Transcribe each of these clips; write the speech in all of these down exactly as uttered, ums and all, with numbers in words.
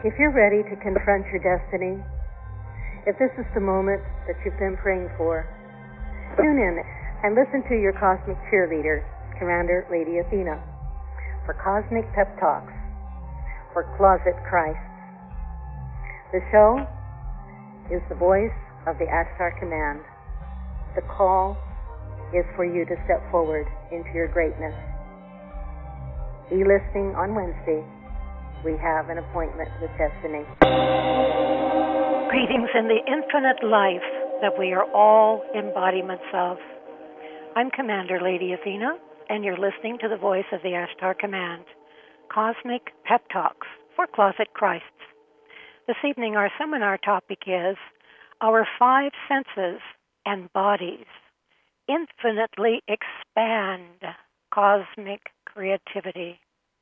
If you're ready to confront your destiny, if this is the moment that you've been praying for, tune in and listen to your cosmic cheerleader, Commander Lady Athena, for Cosmic Pep Talks for Closet Christ. The show is the voice of the Ashtar Command. The call is for you to step forward into your greatness. Be listening on Wednesday. We have an appointment with destiny. Greetings in the infinite life that we are all embodiments of. I'm Commander Lady Athena, and you're listening to the voice of the Ashtar Command, Cosmic Pep Talks for Closet Christs. This evening our seminar topic is Our Five Senses and Bodies Infinitely Expand Cosmic Creativity.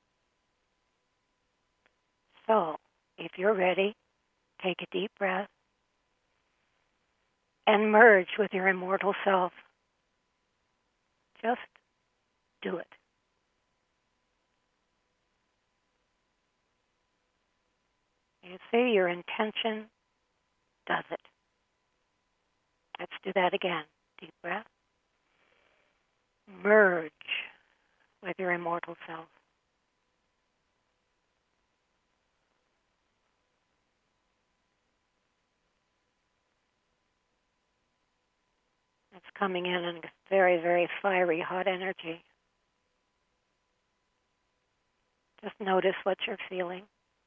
So, if you're ready, take a deep breath and merge with your immortal self. Just do it. You see, your intention does it. Let's do that again. Deep breath. Merge with your immortal self. It's coming in in very, very fiery, hot energy. Just notice what you're feeling.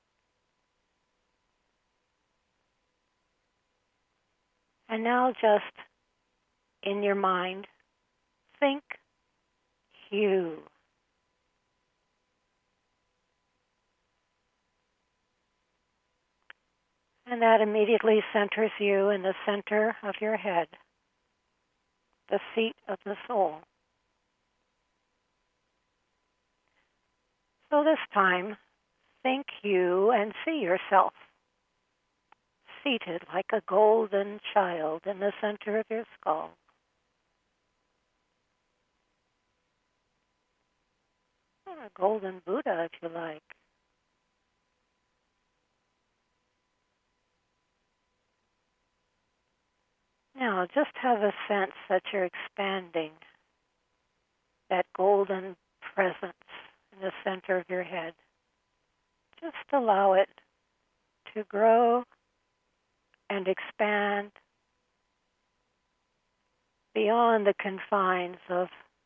And now just in your mind, think you. And that immediately centers you in the center of your head, the seat of the soul. So this time, think you and see yourself seated like a golden child in the center of your skull. Or a golden Buddha, if you like. Now, just have a sense that you're expanding that golden presence in the center of your head. Just allow it to grow and expand beyond the confines of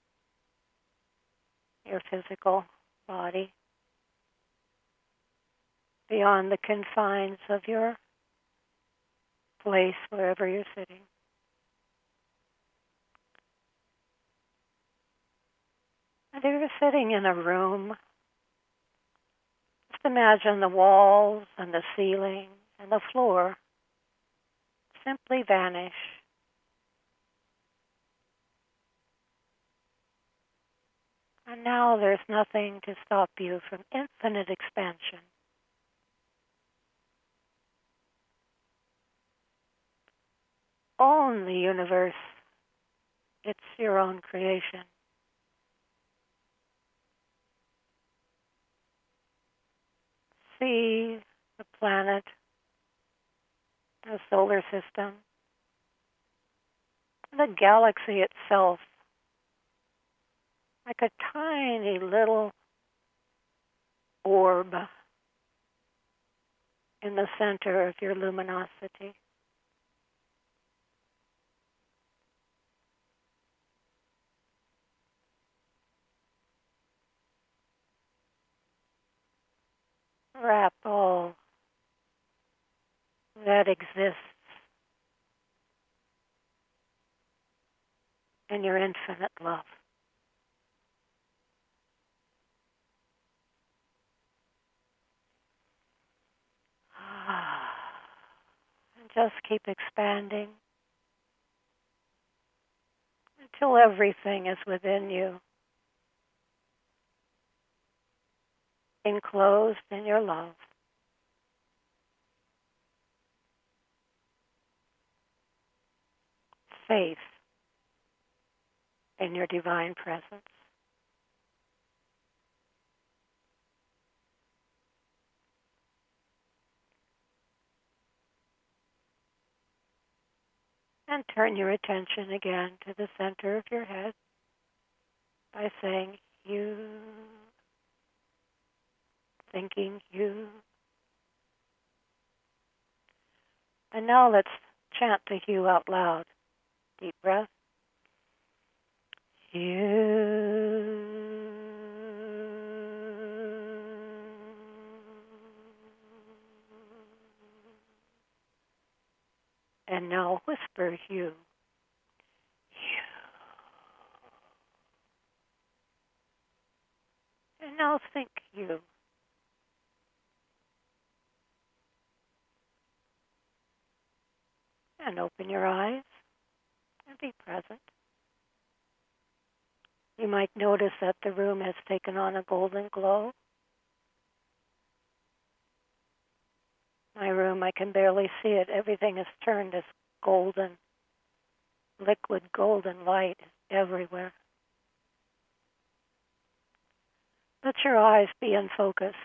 your physical body, beyond the confines of your place wherever you're sitting. And if you're sitting in a room, just imagine the walls and the ceiling and the floor simply vanish. And now there's nothing to stop you from infinite expansion. Own the universe. It's your own creation. See the planet, the solar system, the galaxy itself, like a tiny little orb in the center of your luminosity. Wrap all that exists in your infinite love. And just keep expanding until everything is within you, enclosed in your love. Safe in your divine presence. And turn your attention again to the center of your head by saying you, thinking you. And now let's chant the you out loud. Deep breath. You. And now whisper you. You. And now think you. And open your eyes and be present. You might notice that the room has taken on a golden glow. My room, I can barely see it. Everything is turned this golden, liquid golden light is everywhere. Let your eyes be unfocused.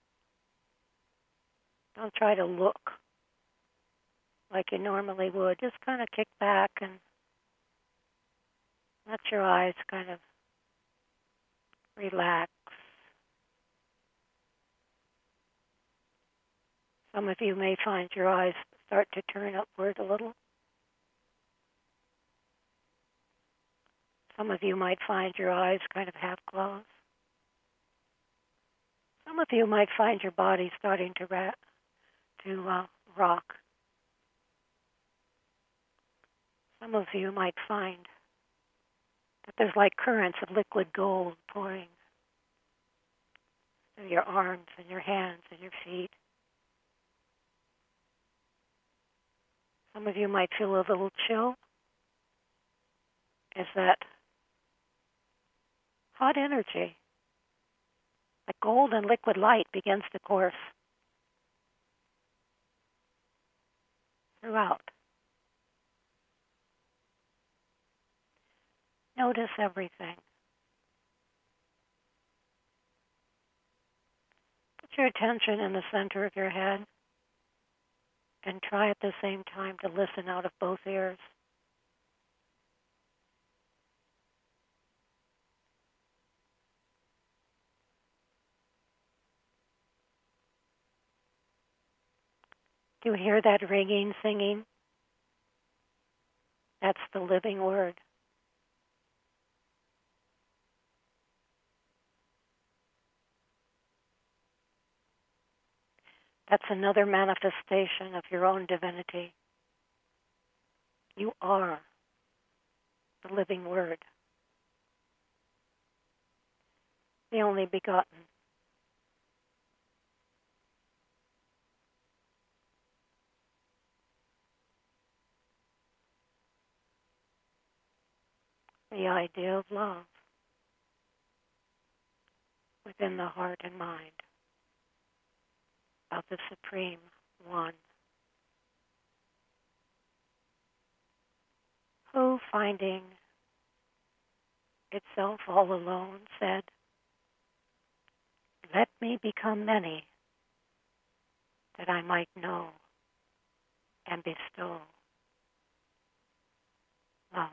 Don't try to look like you normally would. Just kind of kick back and let your eyes kind of relax. Some of you may find your eyes start to turn upward a little. Some of you might find your eyes kind of half closed. Some of you might find your body starting to ra- to uh, rock. Some of you might find that there's like currents of liquid gold pouring through your arms and your hands and your feet. Some of you might feel a little chill as that hot energy, like gold and liquid light, begins to course throughout. Notice everything. Put your attention in the center of your head and try at the same time to listen out of both ears. Do you hear that ringing, singing? That's the living word. That's another manifestation of your own divinity. You are the living word, the only begotten. The idea of love within the heart and mind of the Supreme One, who, finding itself all alone, said, "Let me become many, that I might know and bestow love."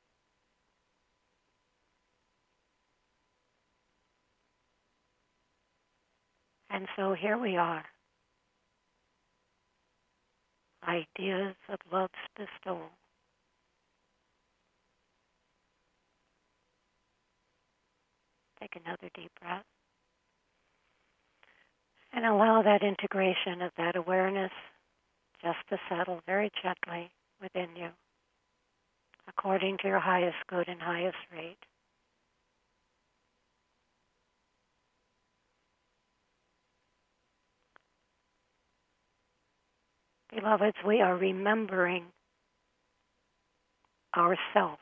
And so here we are, ideas of love's bestowal. Take another deep breath and allow that integration of that awareness just to settle very gently within you, according to your highest good and highest rate. Beloveds, we are remembering ourself,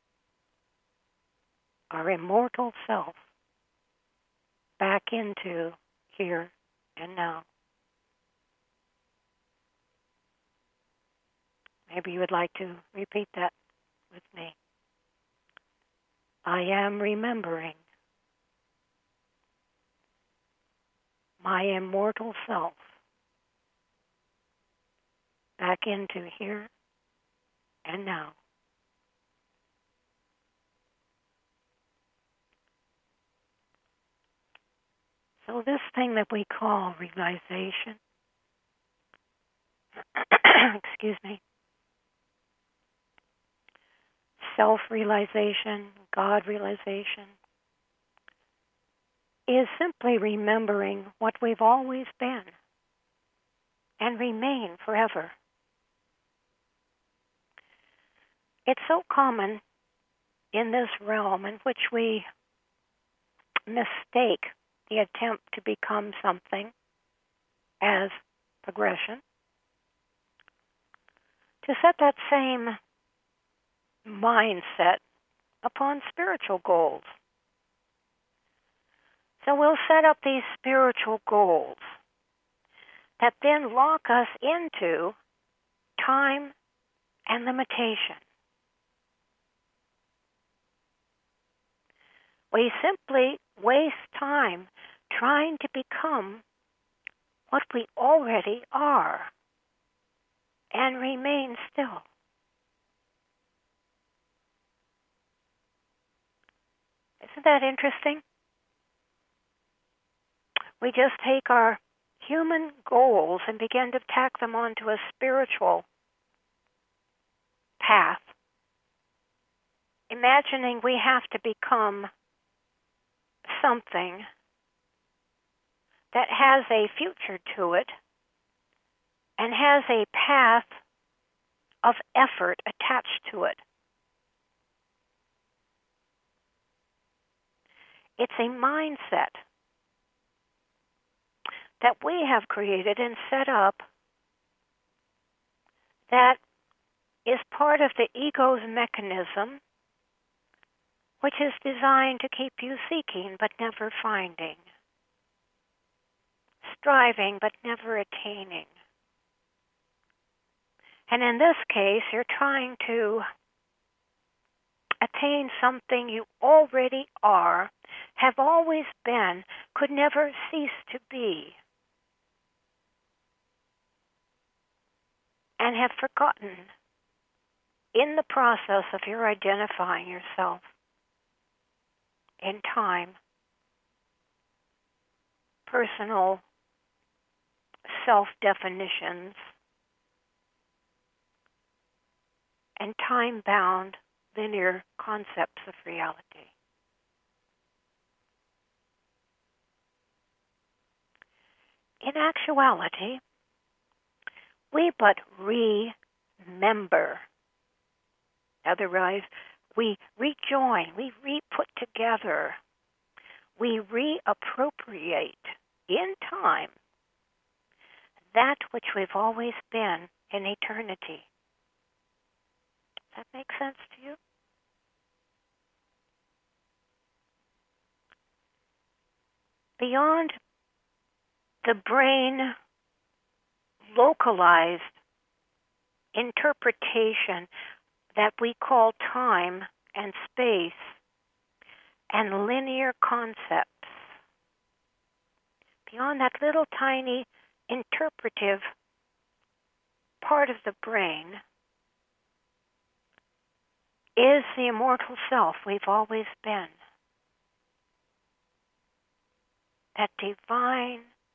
our immortal self, back into here and now. Maybe you would like to repeat that with me. I am remembering my immortal self back into here and now. So this thing that we call realization, excuse me, self-realization, God-realization, is simply remembering what we've always been and remain forever. It's so common in this realm in which we mistake the attempt to become something as progression, to set that same mindset upon spiritual goals. So we'll set up these spiritual goals that then lock us into time and limitation. We simply waste time trying to become what we already are and remain still. Isn't that interesting? We just take our human goals and begin to tack them onto a spiritual path, imagining we have to become something that has a future to it and has a path of effort attached to it. It's a mindset that we have created and set up that is part of the ego's mechanism, which is designed to keep you seeking but never finding, striving but never attaining. And in this case, you're trying to attain something you already are, have always been, could never cease to be, and have forgotten in the process of your identifying yourself in time, personal self-definitions, and time-bound linear concepts of reality. In actuality, we but remember. Otherwise, we rejoin, we re-put together, we reappropriate in time that which we've always been in eternity. Does that make sense to you? Beyond the brain localized interpretation that we call time and space and linear concepts, beyond that little tiny interpretive part of the brain, is the immortal self we've always been. That divine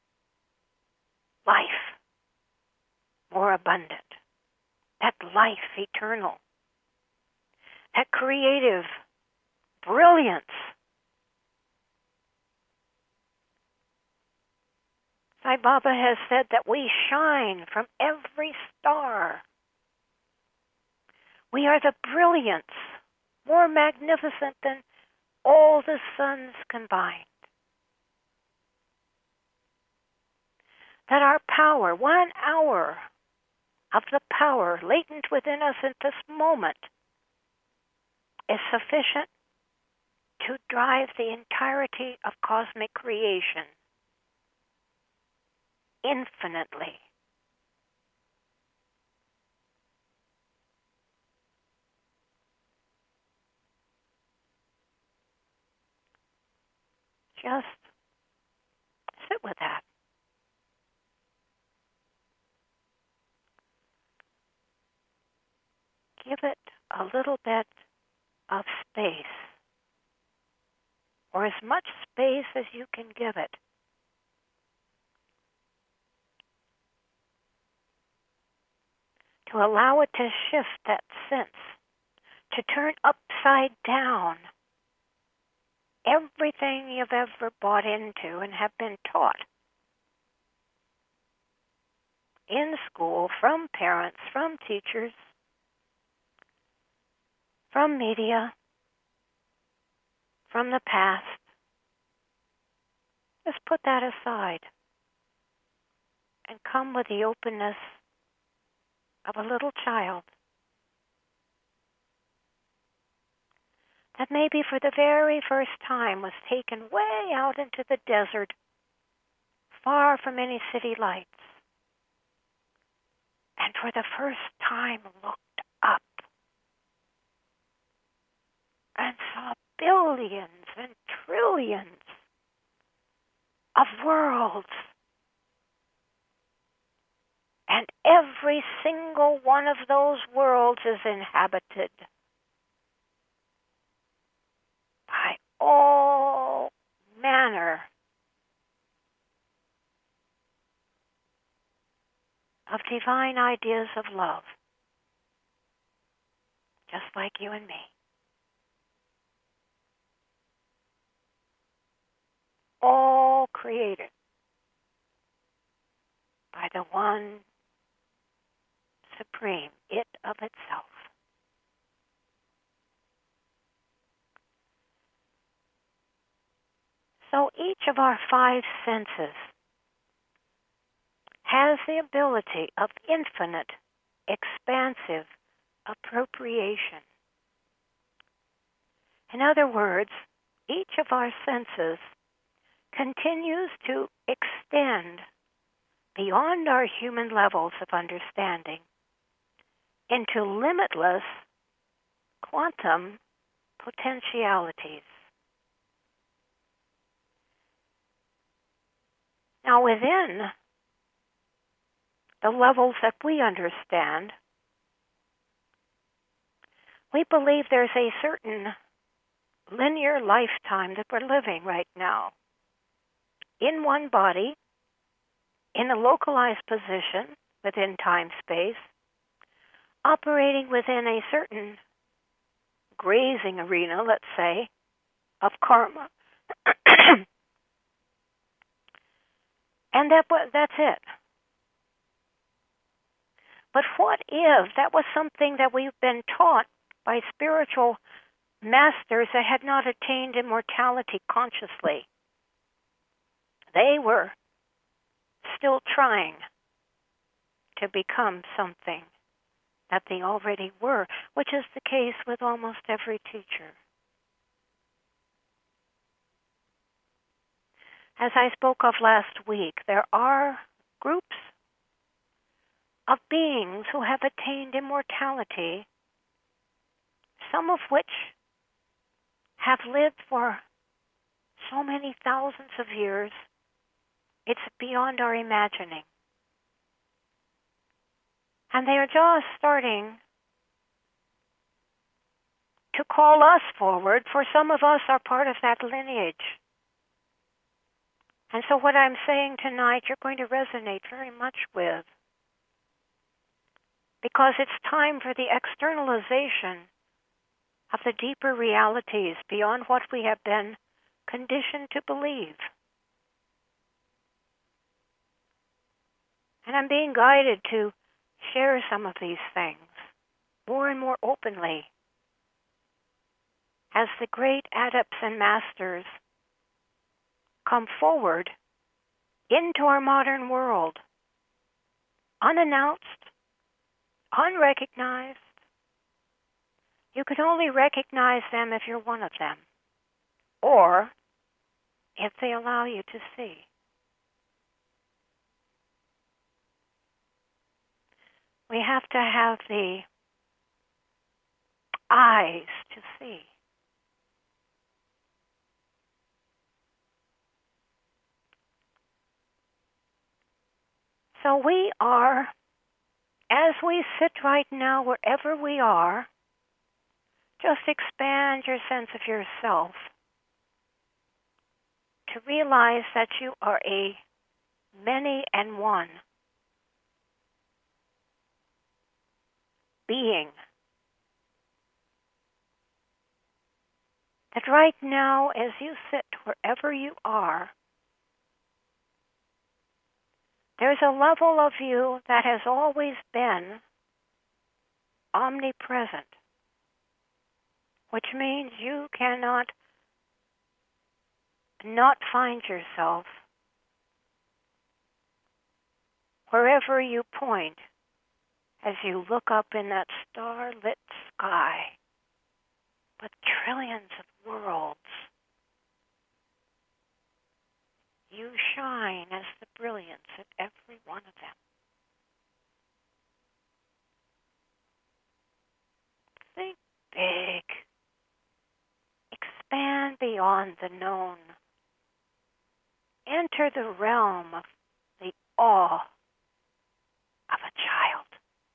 life, more abundant. That life eternal. That creative brilliance. Sai Baba has said that we shine from every star. We are the brilliance, more magnificent than all the suns combined. That our power, one hour of the power latent within us at this moment, is sufficient to drive the entirety of cosmic creation infinitely. Just sit with that. Give it a little bit of space, or as much space as you can give it, to allow it to shift that sense, to turn upside down everything you've ever bought into and have been taught in school, from parents, from teachers, from media, from the past. Just put that aside and come with the openness of a little child that maybe for the very first time was taken way out into the desert, far from any city lights, and for the first time looked up and saw billions and trillions of worlds. And every single one of those worlds is inhabited by all manner of divine ideas of love, just like you and me. All created by the one supreme, it of itself. So each of our five senses has the ability of infinite, expansive appropriation. In other words, each of our senses continues to extend beyond our human levels of understanding into limitless quantum potentialities. Now, within the levels that we understand, we believe there's a certain linear lifetime that we're living right now in one body, in a localized position within time-space, operating within a certain grazing arena, let's say, of karma. And that that's it. But what if that was something that we've been taught by spiritual masters that had not attained immortality consciously? They were still trying to become something that they already were, which is the case with almost every teacher. As I spoke of last week, there are groups of beings who have attained immortality, some of which have lived for so many thousands of years, it's beyond our imagining. And they are just starting to call us forward, for some of us are part of that lineage. And so what I'm saying tonight, you're going to resonate very much with, because it's time for the externalization of the deeper realities beyond what we have been conditioned to believe. And I'm being guided to share some of these things more and more openly as the great adepts and masters come forward into our modern world, unannounced, unrecognized. You can only recognize them if you're one of them, or if they allow you to see. We have to have the eyes to see. So we are, as we sit right now, wherever we are, just expand your sense of yourself to realize that you are a many and one. being. That right now, as you sit wherever you are, there's a level of you that has always been omnipresent, which means you cannot not find yourself wherever you point as you look up in that star-lit sky with trillions of worlds. You shine as the brilliance in every one of them. Think big. Expand beyond the known. Enter the realm of the awe of a child.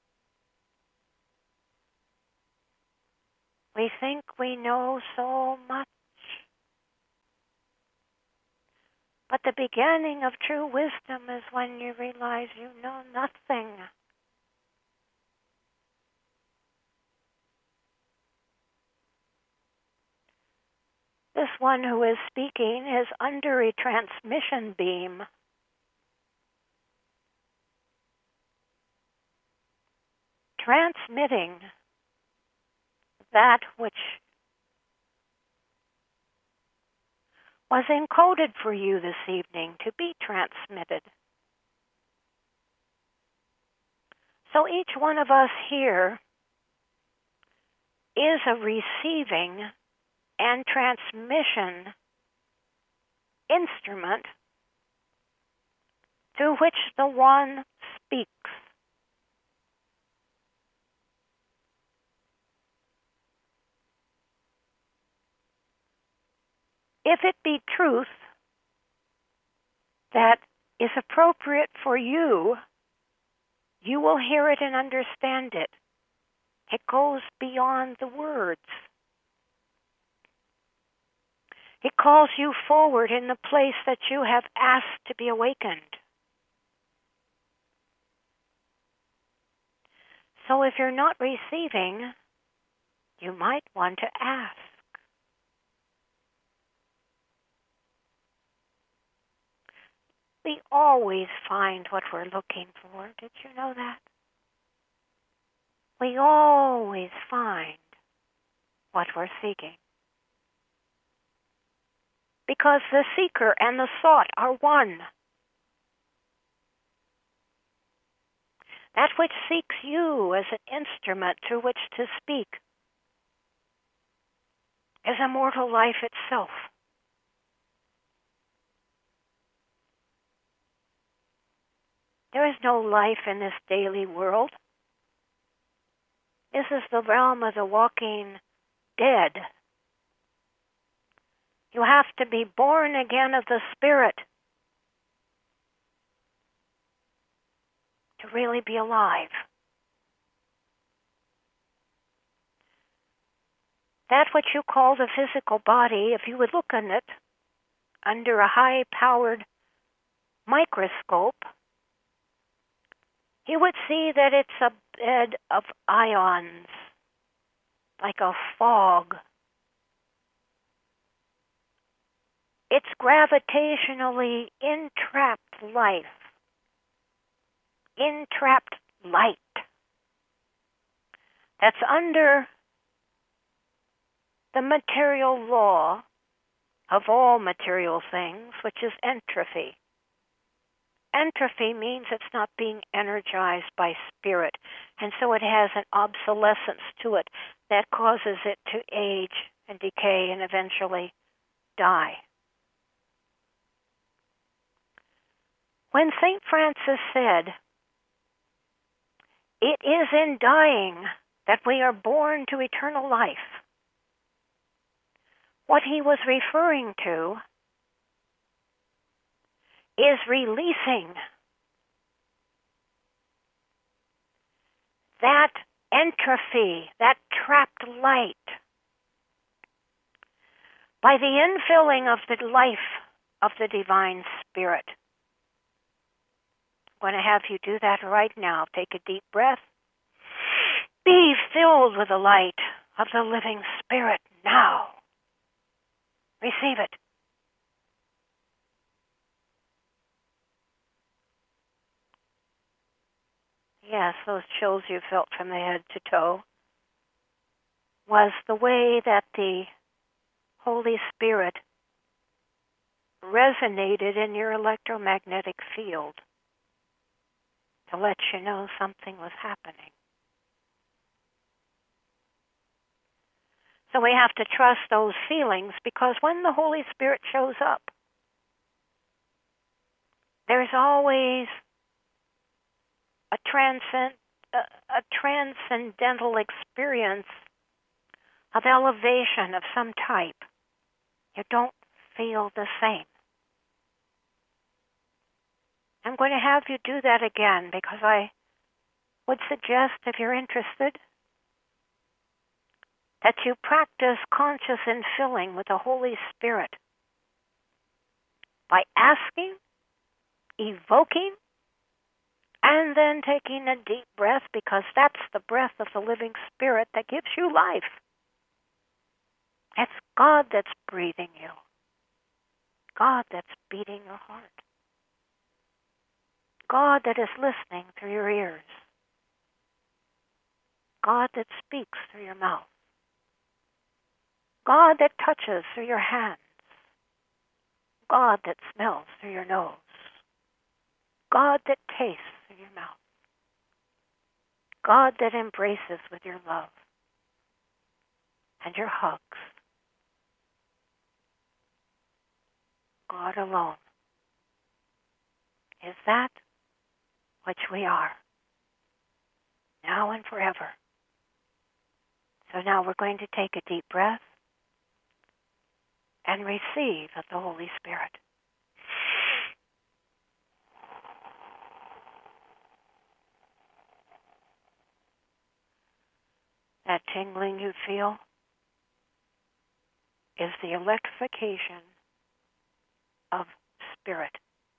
We think we know so much, but the beginning of true wisdom is when you realize you know nothing. This one who is speaking is under a transmission beam. Transmitting that which was encoded for you this evening to be transmitted. So each one of us here is a receiving and transmission instrument through which the One speaks. If it be truth that is appropriate for you, you will hear it and understand it. It goes beyond the words. It calls you forward in the place that you have asked to be awakened. So if you're not receiving, you might want to ask. We always find what we're looking for. Did you know that? We always find what we're seeking. Because the seeker and the sought are one. That which seeks you as an instrument through which to speak is immortal life itself. There is no life in this daily world. This is the realm of the walking dead. You have to be born again of the Spirit to really be alive. That which you call the physical body, if you would look on it under a high-powered microscope, you would see that it's a bed of ions, like a fog. It's gravitationally entrapped life, entrapped light that's under the material law of all material things, which is entropy. Entropy means it's not being energized by spirit, and so it has an obsolescence to it that causes it to age and decay and eventually die. When Saint Francis said, "It is in dying that we are born to eternal life," what he was referring to is releasing that entropy, that trapped light, by the infilling of the life of the Divine Spirit. I'm going to have you do that right now. Take a deep breath. Be filled with the light of the living Spirit now. Receive it. Yes, those chills you felt from the head to toe was the way that the Holy Spirit resonated in your electromagnetic field to let you know something was happening. So we have to trust those feelings, because when the Holy Spirit shows up, there's always a transcend, a, a transcendental experience of elevation of some type. You don't feel the same. I'm going to have you do that again, because I would suggest, if you're interested, that you practice conscious infilling with the Holy Spirit by asking, evoking, and then taking a deep breath, because that's the breath of the living Spirit that gives you life. It's God that's breathing you. God that's beating your heart. God that is listening through your ears. God that speaks through your mouth. God that touches through your hands. God that smells through your nose. God that tastes through your mouth. God that embraces with your love and your hugs. God alone is that which we are, now and forever. So now we're going to take a deep breath and receive of the Holy Spirit. That tingling you feel is the electrification of spirit.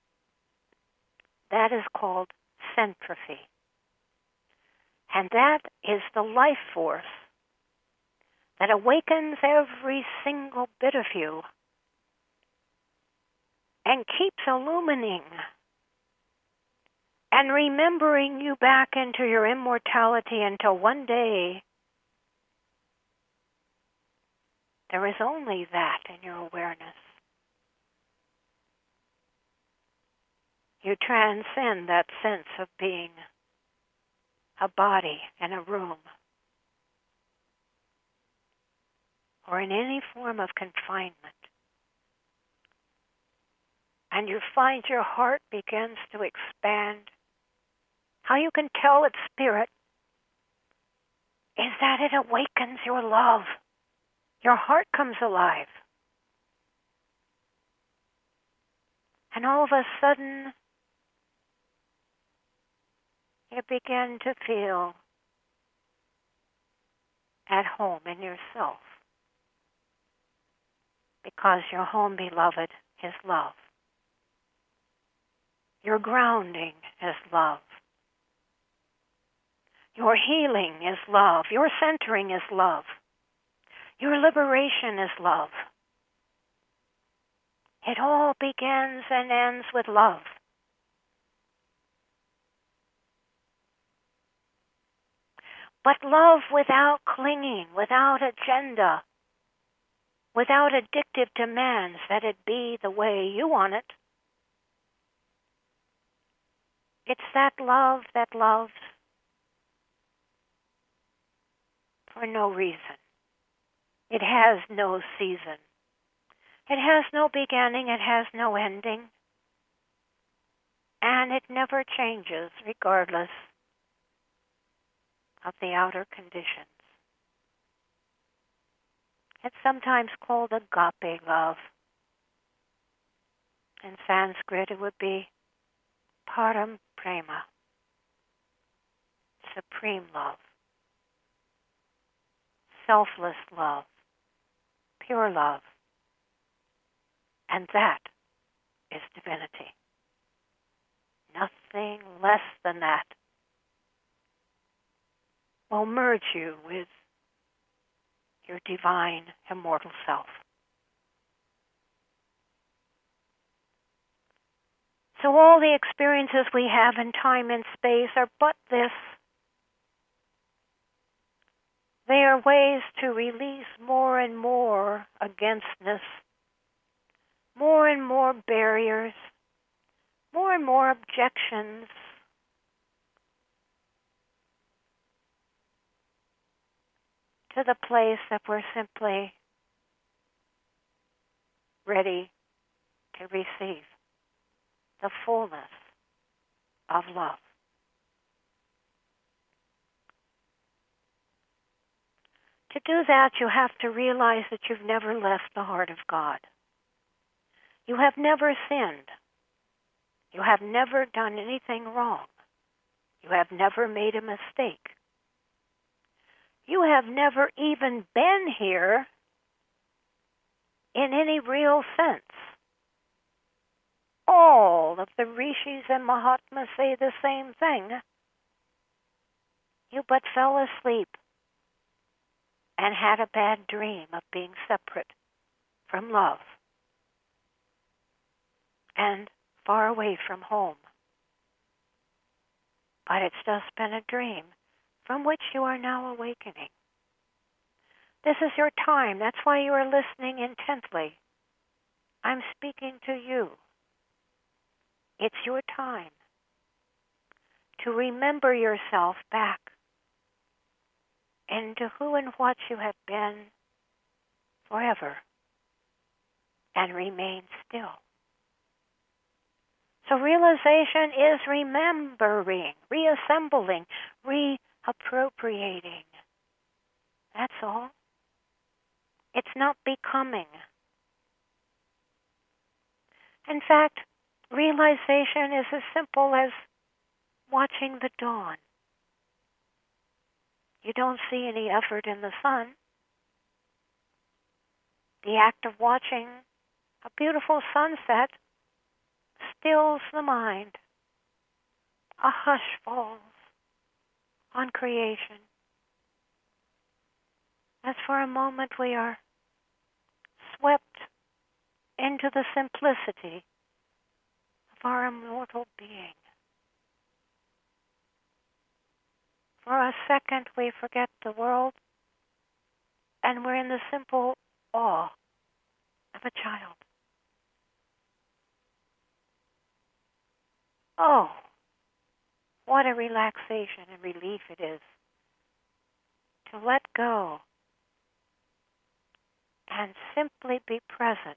That is called centrophy. And that is the life force that awakens every single bit of you and keeps illumining and remembering you back into your immortality until one day there is only that in your awareness. You transcend that sense of being a body in a room or in any form of confinement. And you find your heart begins to expand. How you can tell it's spirit is that it awakens your love. Your heart comes alive. And all of a sudden, you begin to feel at home in yourself, because your home, beloved, is love. Your grounding is love. Your healing is love. Your centering is love. Your liberation is love. It all begins and ends with love. But love without clinging, without agenda, without addictive demands that it be the way you want it. It's that love that loves for no reason. It has no season. It has no beginning. It has no ending. And it never changes regardless of the outer conditions. It's sometimes called agape love. In Sanskrit, it would be param prema, supreme love, selfless love, pure love. And that is divinity. Nothing less than that. will merge you with your divine, immortal self. So all the experiences we have in time and space are but this. They are ways to release more and more againstness, more and more barriers, more and more objections, to the place that we're simply ready to receive the fullness of love. To do that, you have to realize that you've never left the heart of God. You have never sinned. You have never done anything wrong. You have never made a mistake. You have never even been here in any real sense. All of the rishis and mahatmas say the same thing. You but fell asleep and had a bad dream of being separate from love and far away from home. But it's just been a dream from which you are now awakening. This is your time. That's why you are listening intently. I'm speaking to you. It's your time to remember yourself back into who and what you have been forever and remain still. So realization is remembering, reassembling, reappropriating. That's all. It's not becoming. In fact, realization is as simple as watching the dawn. You don't see any effort in the sun. The act of watching a beautiful sunset stills the mind. A hush falls on creation. As for a moment we are swept into the simplicity of our immortal being. For a second we forget the world and we're in the simple awe of a child. Oh, what a relaxation and relief it is to let go and simply be present.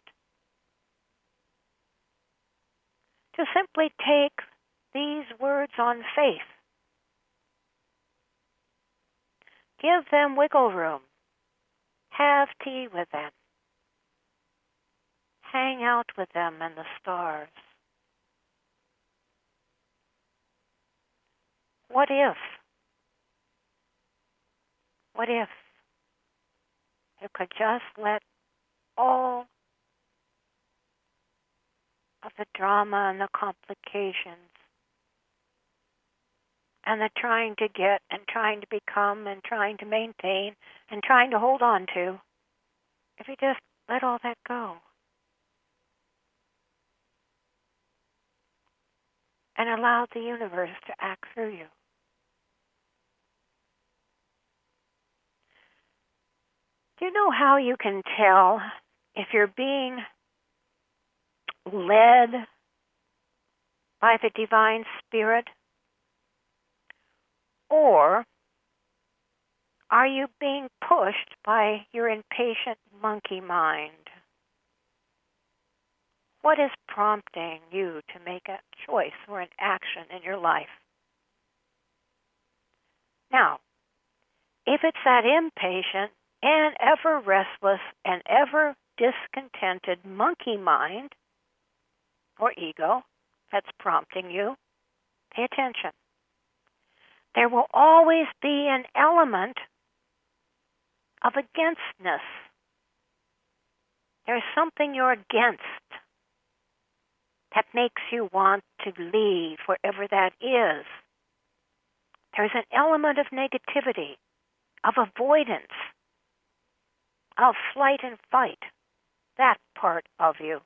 To simply take these words on faith. Give them wiggle room. Have tea with them. Hang out with them and the stars. What if? What if you could just let all of the drama and the complications and the trying to get and trying to become and trying to maintain and trying to hold on to, if you just let all that go and allow the universe to act through you. Do you know how you can tell if you're being led by the divine spirit? Or are you being pushed by your impatient monkey mind? What is prompting you to make a choice or an action in your life? Now, if it's that impatient and ever restless and ever discontented monkey mind or ego that's prompting you, pay attention. There will always be an element of againstness. There's something you're against that makes you want to leave wherever that is. There's an element of negativity of avoidance, of flight and fight, that part of you.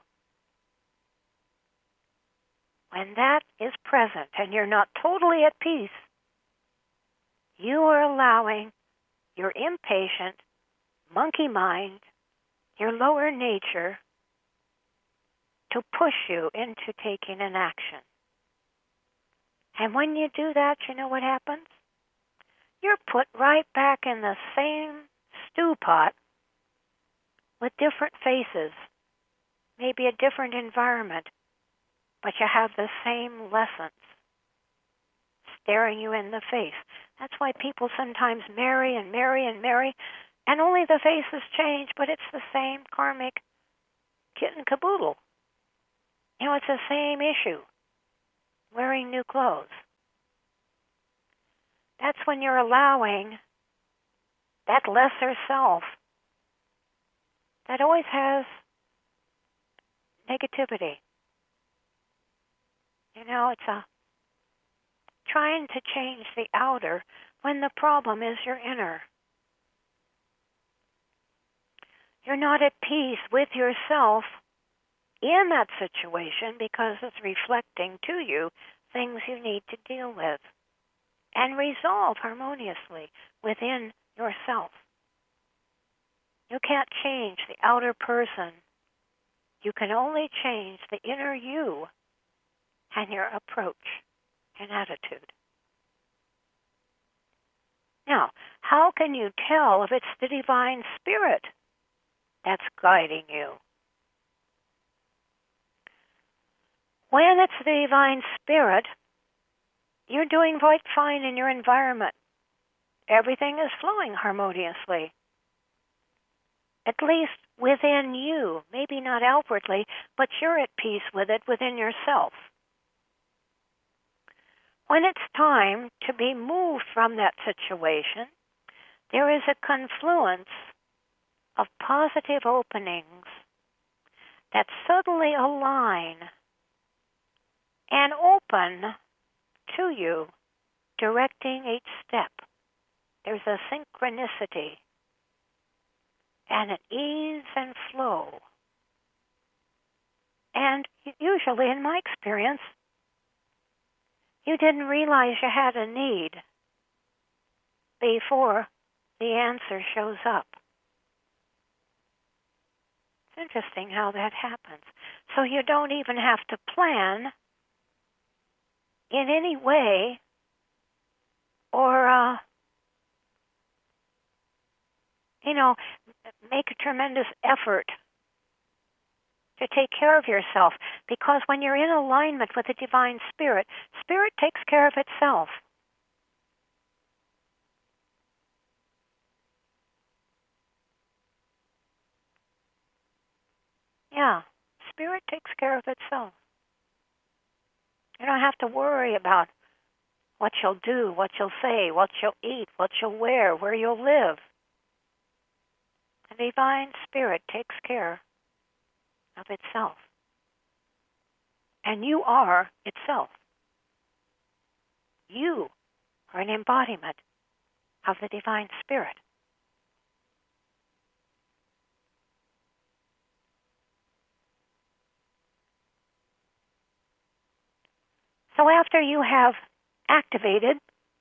When that is present and you're not totally at peace, you are allowing your impatient monkey mind, your lower nature, to push you into taking an action. And when you do that, you know what happens? You're put right back in the same stew pot with different faces, maybe a different environment, but you have the same lessons staring you in the face. That's why people sometimes marry and marry and marry, and only the faces change, but it's the same karmic kit and caboodle. You know, it's the same issue, wearing new clothes. That's when you're allowing that lesser self that always has negativity. You know, it's a trying to change the outer when the problem is your inner. You're not at peace with yourself in that situation because it's reflecting to you things you need to deal with and resolve harmoniously within yourself. You can't change the outer person. You can only change the inner you and your approach and attitude. Now, how can you tell if it's the divine spirit that's guiding you? When it's the divine spirit, you're doing quite fine in your environment. Everything is flowing harmoniously. At least within you, maybe not outwardly, but you're at peace with it within yourself. When it's time to be moved from that situation, there is a confluence of positive openings that suddenly align and open to you, directing each step. There's a synchronicity and an ease and flow. And usually, in my experience, you didn't realize you had a need before the answer shows up. It's interesting how that happens. So you don't even have to plan in any way or, uh, you know, make a tremendous effort to take care of yourself, because when you're in alignment with the divine spirit, spirit takes care of itself. Yeah, spirit takes care of itself. You don't have to worry about what you'll do, what you'll say, what you'll eat, what you'll wear, where you'll live. The divine spirit takes care of itself. And you are itself. You are an embodiment of the divine spirit. So after you have activated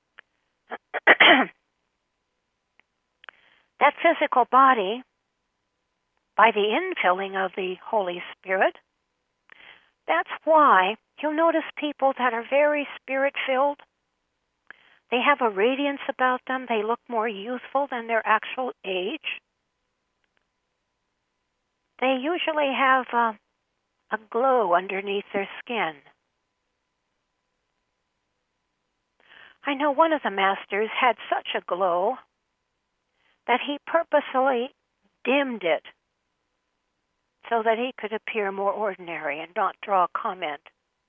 that physical body by the infilling of the Holy Spirit, that's why you'll notice people that are very spirit-filled. They have a radiance about them. They look more youthful than their actual age. They usually have a, a glow underneath their skin. I know one of the masters had such a glow that he purposely dimmed it so that he could appear more ordinary and not draw comment.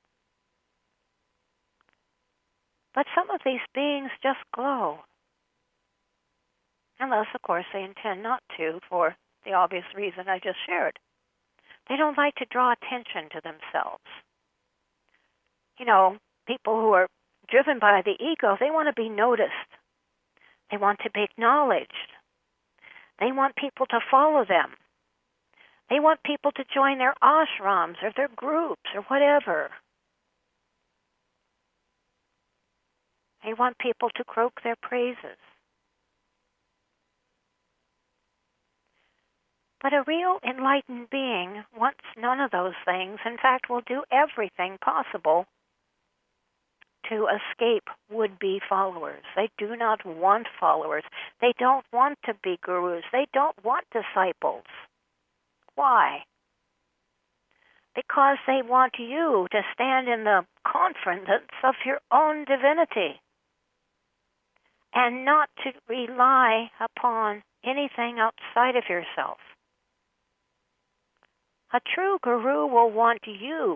But some of these beings just glow. Unless, of course, they intend not to, for the obvious reason I just shared. They don't like to draw attention to themselves. You know, people who are driven by the ego, they want to be noticed. They want to be acknowledged. They want people to follow them. They want people to join their ashrams or their groups or whatever. They want people to croak their praises. But a real enlightened being wants none of those things. In fact, will do everything possible to escape would-be followers. They do not want followers. They don't want to be gurus. They don't want disciples. Why? Because they want you to stand in the confidence of your own divinity and not to rely upon anything outside of yourself. A true guru will want you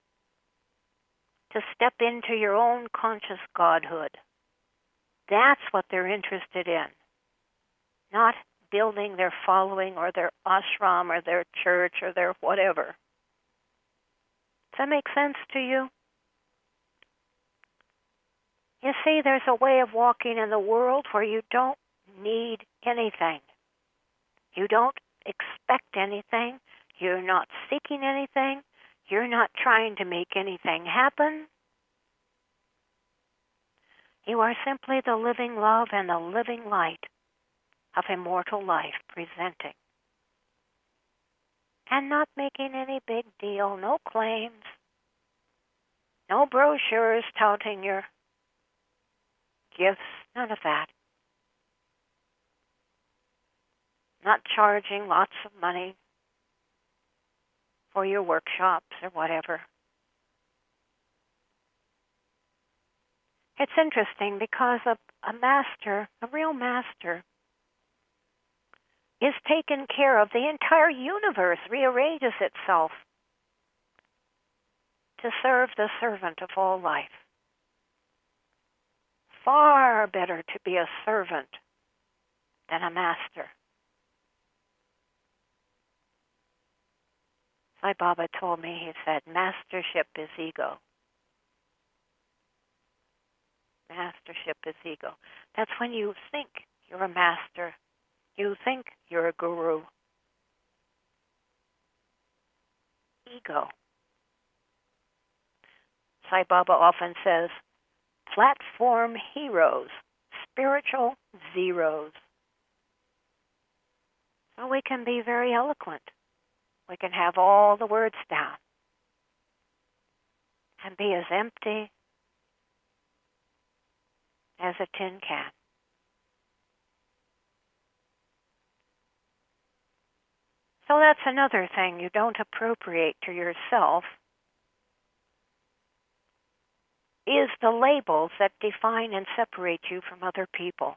to step into your own conscious godhood. That's what they're interested in, not building their following or their ashram or their church or their whatever. Does that make sense to you? You see, there's a way of walking in the world where you don't need anything. You don't expect anything. You're not seeking anything. You're not trying to make anything happen. You are simply the living love and the living light of immortal life presenting. And not making any big deal, no claims, no brochures touting your gifts, none of that. Not charging lots of money for your workshops or whatever. It's interesting because a, a master, a real master, is taken care of. The entire universe rearranges itself to serve the servant of all life. Far better to be a servant than a master. Sai Baba told me, he said, mastership is ego. Mastership is ego. That's when you think you're a master. You think you're a guru. Ego. Sai Baba often says, platform heroes, spiritual zeros. So we can be very eloquent. We can have all the words down and be as empty as a tin can. So that's another thing you don't appropriate to yourself, is the labels that define and separate you from other people.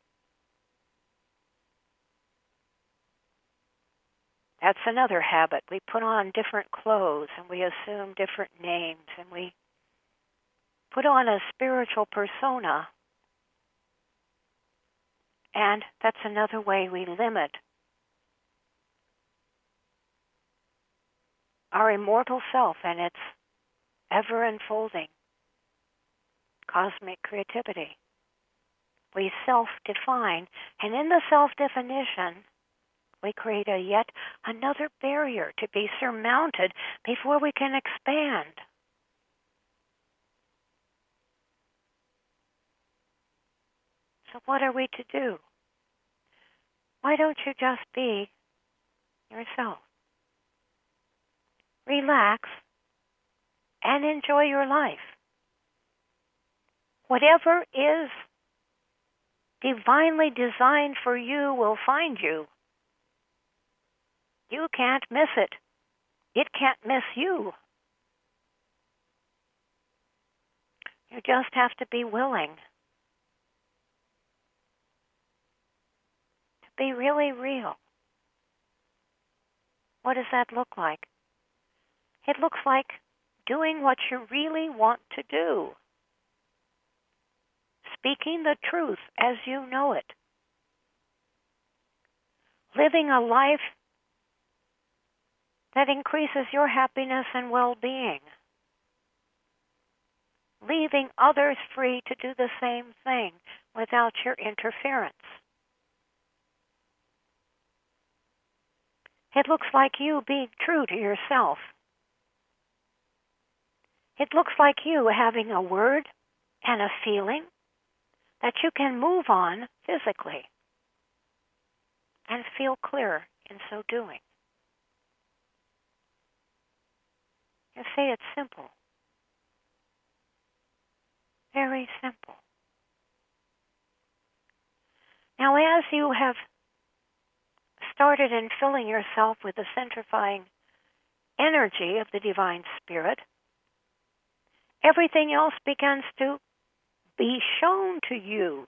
That's another habit. We put on different clothes and we assume different names and we put on a spiritual persona. And that's another way we limit our immortal self and its ever-unfolding cosmic creativity. We self-define, and in the self-definition, we create a yet another barrier to be surmounted before we can expand. So what are we to do? Why don't you just be yourself? Relax and enjoy your life. Whatever is divinely designed for you will find you. You can't miss it. It can't miss you. You just have to be willing to be really real. What does that look like? It looks like doing what you really want to do. Speaking the truth as you know it. Living a life that increases your happiness and well-being. Leaving others free to do the same thing without your interference. It looks like you being true to yourself. It looks like you having a word and a feeling that you can move on physically and feel clear in so doing. You say it's simple. Very simple. Now, as you have started in filling yourself with the centrifying energy of the Divine Spirit, everything else begins to be shown to you.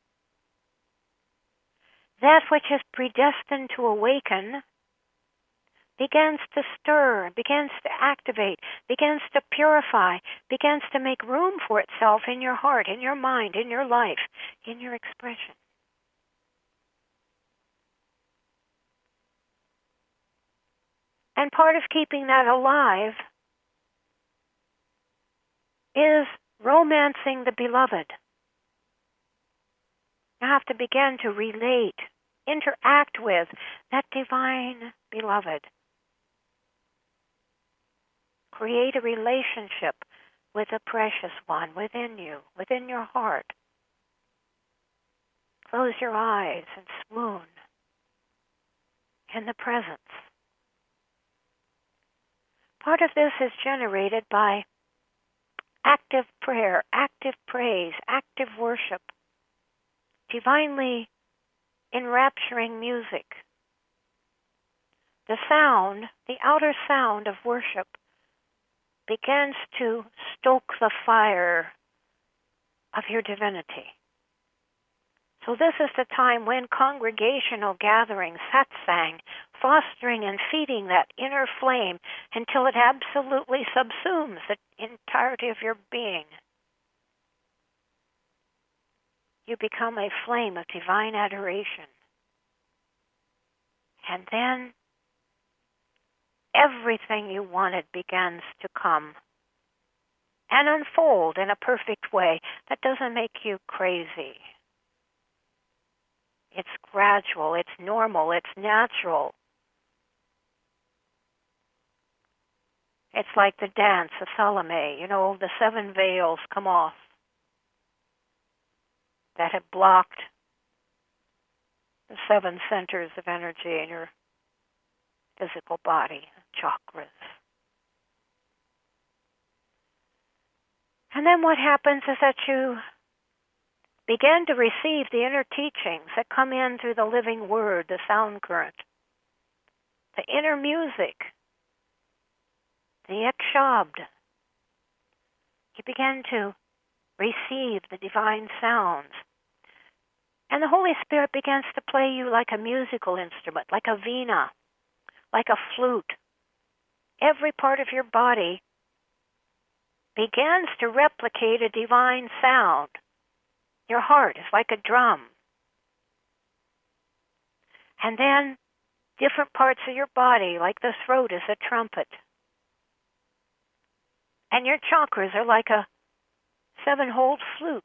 That which is predestined to awaken begins to stir, begins to activate, begins to purify, begins to make room for itself in your heart, in your mind, in your life, in your expression. And part of keeping that alive is romancing the beloved. You have to begin to relate, interact with that divine beloved. Create a relationship with the precious one within you, within your heart. Close your eyes and swoon in the presence. Part of this is generated by active prayer, active praise, active worship, divinely enrapturing music. The sound, the outer sound of worship, begins to stoke the fire of your divinity. So this is the time when congregational gatherings, satsang, fostering and feeding that inner flame until it absolutely subsumes the entirety of your being. You become a flame of divine adoration. And then everything you wanted begins to come and unfold in a perfect way that doesn't make you crazy. It's gradual, it's normal, it's natural. It's like the dance of Salome. You know, the seven veils come off that have blocked the seven centers of energy in your physical body, chakras. And then what happens is that you begin to receive the inner teachings that come in through the living word, the sound current, the inner music, the Ek-Shabd. You begin to receive the divine sounds. And the Holy Spirit begins to play you like a musical instrument, like a veena, like a flute. Every part of your body begins to replicate a divine sound. Your heart is like a drum. And then different parts of your body, like the throat, is a trumpet. And your chakras are like a seven-holed flute.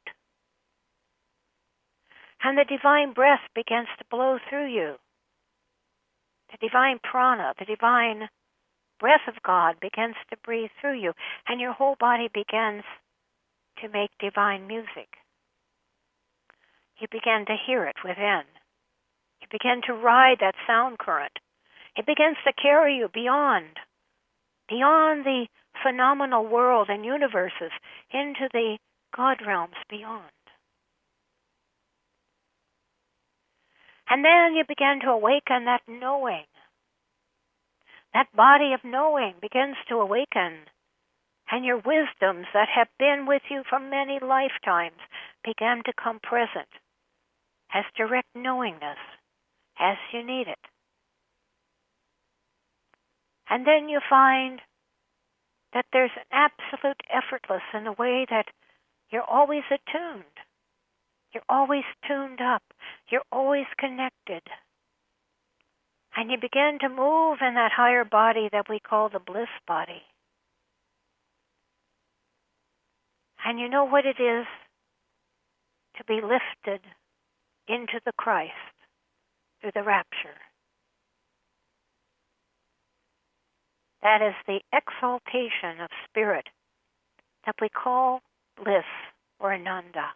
And the divine breath begins to blow through you. The divine prana, the divine breath of God begins to breathe through you. And your whole body begins to make divine music. You begin to hear it within. You begin to ride that sound current. It begins to carry you beyond, beyond the phenomenal world and universes into the God realms beyond. And then you begin to awaken that knowing. That body of knowing begins to awaken. And your wisdoms that have been with you for many lifetimes begin to come present as direct knowingness as you need it. And then you find that there's an absolute effortless in the way that you're always attuned. You're always tuned up. You're always connected. And you begin to move in that higher body that we call the bliss body. And you know what it is to be lifted into the Christ through the rapture. That is the exaltation of spirit that we call bliss or Ananda.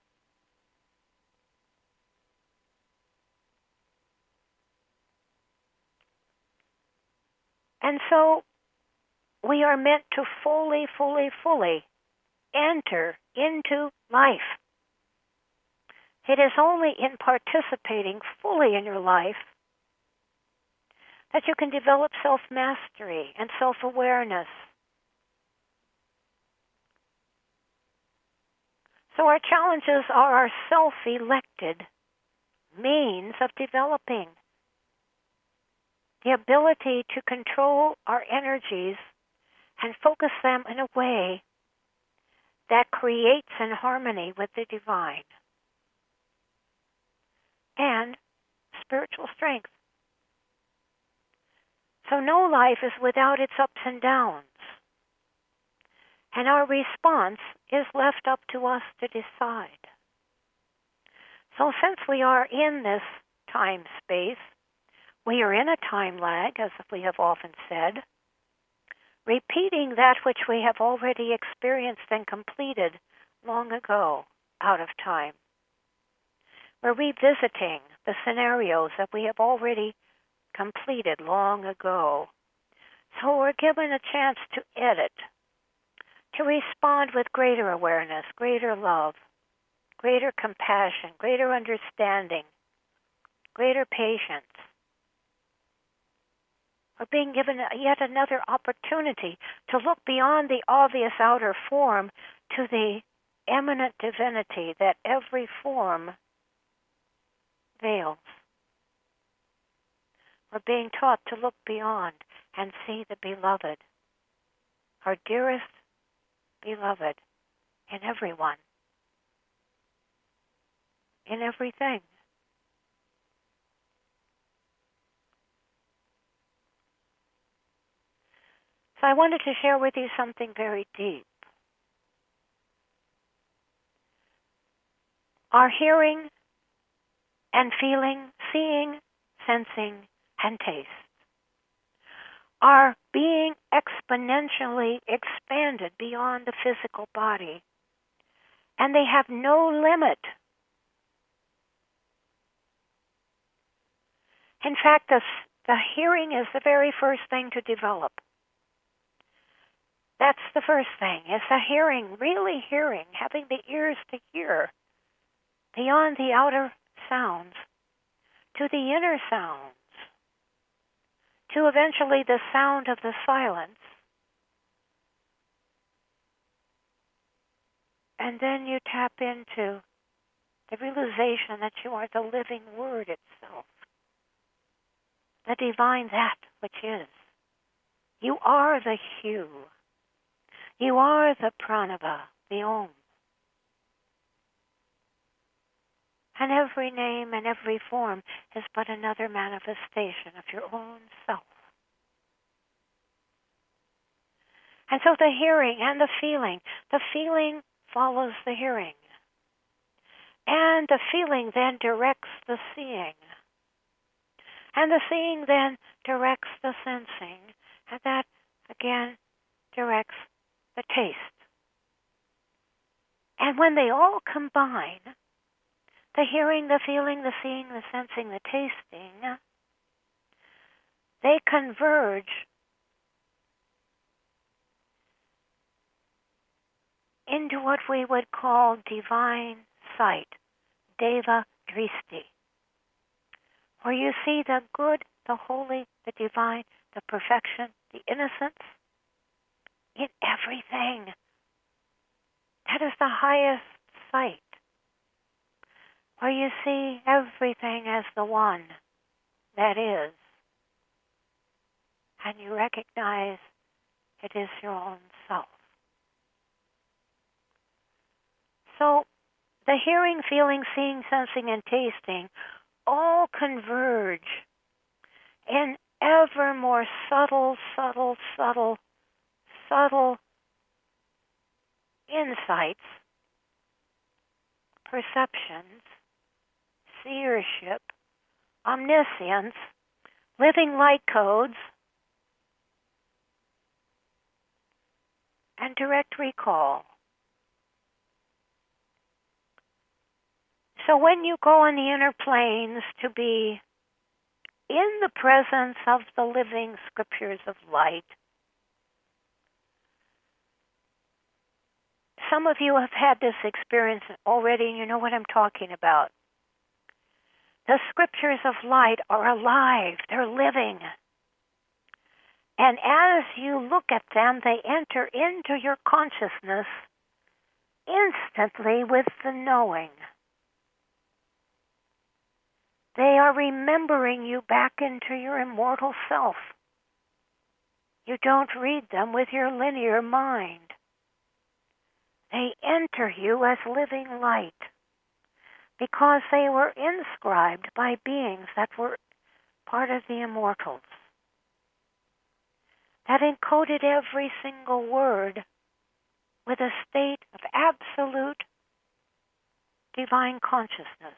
And so we are meant to fully, fully, fully enter into life. It is only in participating fully in your life that you can develop self-mastery and self-awareness. So our challenges are our self-elected means of developing the ability to control our energies and focus them in a way that creates in harmony with the divine and spiritual strength. So no life is without its ups and downs, and our response is left up to us to decide. So since we are in this time space, we are in a time lag, as we have often said, repeating that which we have already experienced and completed long ago out of time. We're revisiting the scenarios that we have already completed long ago. So we're given a chance to edit, to respond with greater awareness, greater love, greater compassion, greater understanding, greater patience. We're being given yet another opportunity to look beyond the obvious outer form to the eminent divinity that every form veils. We're being taught to look beyond and see the beloved, our dearest beloved, in everyone, in everything. So I wanted to share with you something very deep. Our hearing and feeling, seeing, sensing, and taste are being exponentially expanded beyond the physical body, and they have no limit. In fact, the, the hearing is the very first thing to develop. That's the first thing, is the hearing, really hearing, having the ears to hear beyond the outer sounds to the inner sounds, to eventually the sound of the silence. And then you tap into the realization that you are the living word itself, the divine that which is. You are the hue. You are the pranava, the Om. And every name and every form is but another manifestation of your own self. And so the hearing and the feeling, the feeling follows the hearing. And the feeling then directs the seeing. And the seeing then directs the sensing. And that, again, directs the taste. And when they all combine, the hearing, the feeling, the seeing, the sensing, the tasting, they converge into what we would call divine sight, Deva Dristi, where you see the good, the holy, the divine, the perfection, the innocence in everything. That is the highest sight, where you see everything as the one that is, and you recognize it is your own self. So the hearing, feeling, seeing, sensing, and tasting all converge in ever more subtle, subtle, subtle, subtle insights, perceptions, seership, omniscience, living light codes, and direct recall. So when you go on the inner planes to be in the presence of the living scriptures of light, some of you have had this experience already, and you know what I'm talking about. The scriptures of light are alive. They're living. And as you look at them, they enter into your consciousness instantly with the knowing. They are remembering you back into your immortal self. You don't read them with your linear mind. They enter you as living light because they were inscribed by beings that were part of the immortals, that encoded every single word with a state of absolute divine consciousness.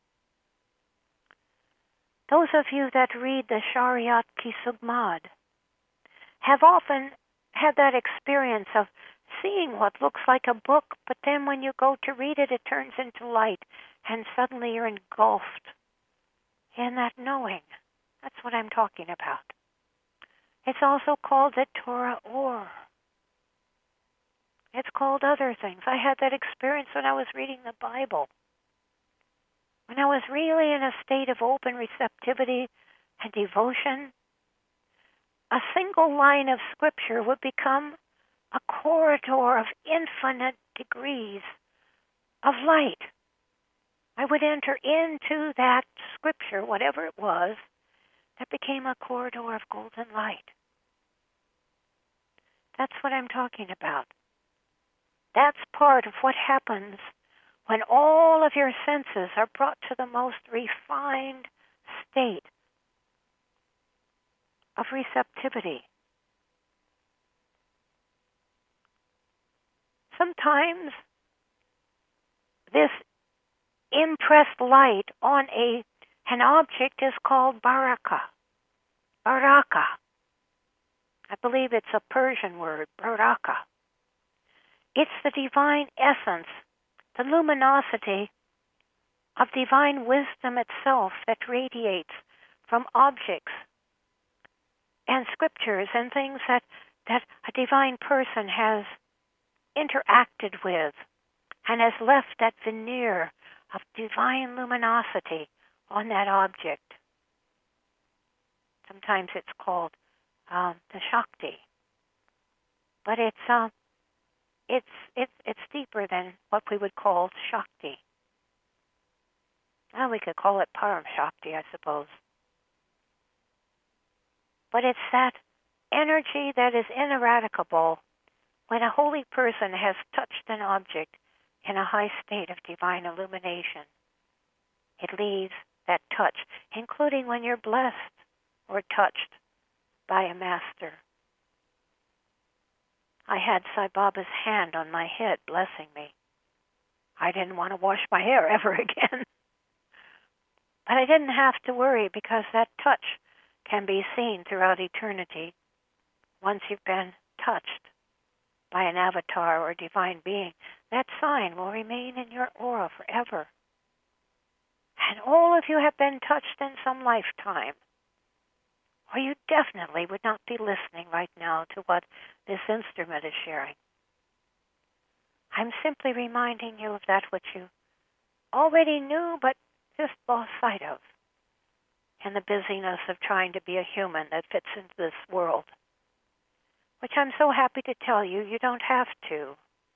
Those of you that read the Shariat Kisugmad have often had that experience of seeing what looks like a book, but then when you go to read it, it turns into light, and suddenly you're engulfed in that knowing. That's what I'm talking about. It's also called the Torah Or. It's called other things. I had that experience when I was reading the Bible. When I was really in a state of open receptivity and devotion, a single line of scripture would become a corridor of infinite degrees of light. I would enter into that scripture, whatever it was, that became a corridor of golden light. That's what I'm talking about. That's part of what happens when all of your senses are brought to the most refined state of receptivity. Sometimes this impressed light on a an object is called baraka. Baraka. I believe it's a Persian word, baraka. It's the divine essence, the luminosity of divine wisdom itself that radiates from objects and scriptures and things that, that a divine person has interacted with and has left that veneer of divine luminosity on that object. Sometimes it's called um, the Shakti, but it's uh, it's it's it's deeper than what we would call Shakti. Well, we could call it Param Shakti, I suppose. But it's that energy that is ineradicable when a holy person has touched an object in a high state of divine illumination. It leaves that touch, including when you're blessed or touched by a master. I had Sai Baba's hand on my head blessing me. I didn't want to wash my hair ever again. But I didn't have to worry because that touch can be seen throughout eternity. Once you've been touched by an avatar or divine being, that sign will remain in your aura forever. And all of you have been touched in some lifetime, or you definitely would not be listening right now to what this instrument is sharing. I'm simply reminding you of that which you already knew but just lost sight of in the busyness of trying to be a human that fits into this world, which I'm so happy to tell you you don't have to.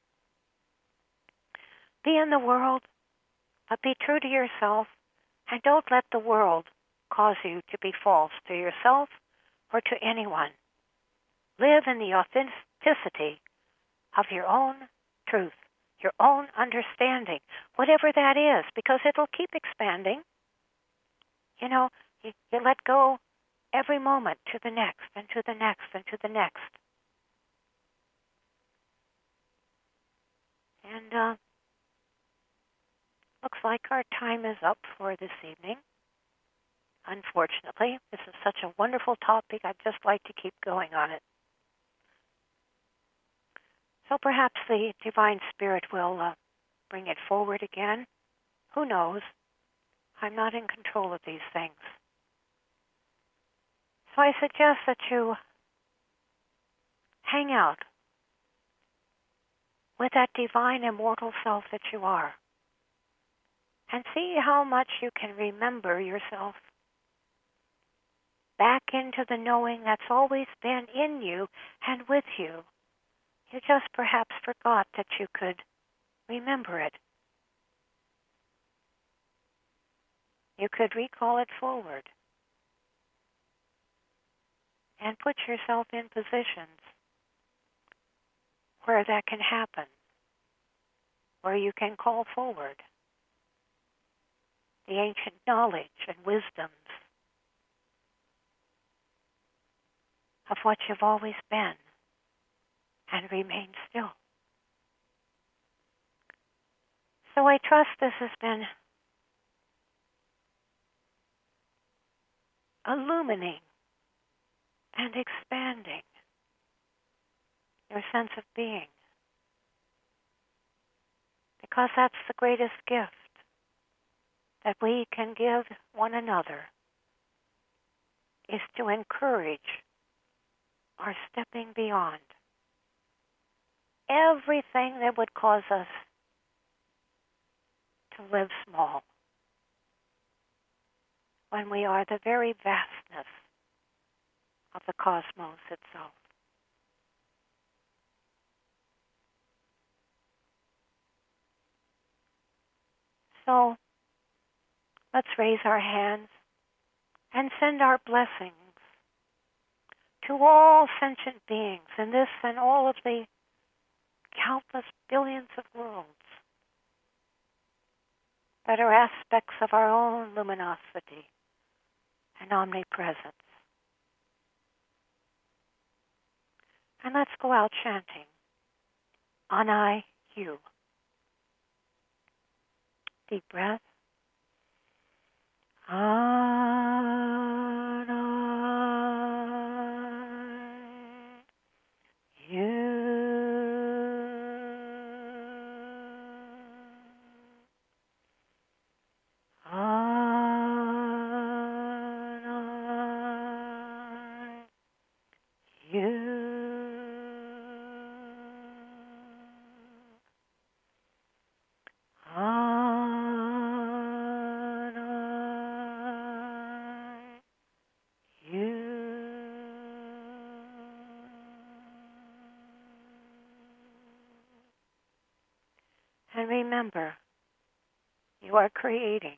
Be in the world, but be true to yourself, and don't let the world cause you to be false to yourself or to anyone. Live in the authenticity of your own truth, your own understanding, whatever that is, because it'll keep expanding. You know, you, you let go every moment to the next and to the next and to the next. And uh, looks like our time is up for this evening. Unfortunately, this is such a wonderful topic, I'd just like to keep going on it. So perhaps the Divine Spirit will uh, bring it forward again. Who knows? I'm not in control of these things. So I suggest that you hang out with that divine immortal self that you are and see how much you can remember yourself back into the knowing that's always been in you and with you. You just perhaps forgot that you could remember it. You could recall it forward and put yourself in positions where that can happen, where you can call forward the ancient knowledge and wisdoms of what you've always been and remain still. So I trust this has been illumining and expanding your sense of being, because that's the greatest gift that we can give one another, is to encourage our stepping beyond everything that would cause us to live small, when we are the very vastness of the cosmos itself. So let's raise our hands and send our blessings to all sentient beings in this and all of the countless billions of worlds that are aspects of our own luminosity and omnipresence. And let's go out chanting, Anai Hu. Deep breath. Anai Hu. Anai Hu. And remember, you are creating.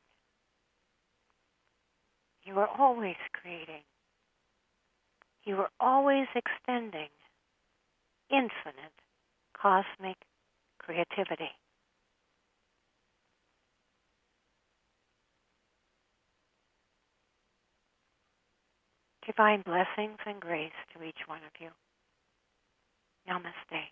You are always creating. You are always extending infinite cosmic creativity. Divine blessings and grace to each one of you. Namaste.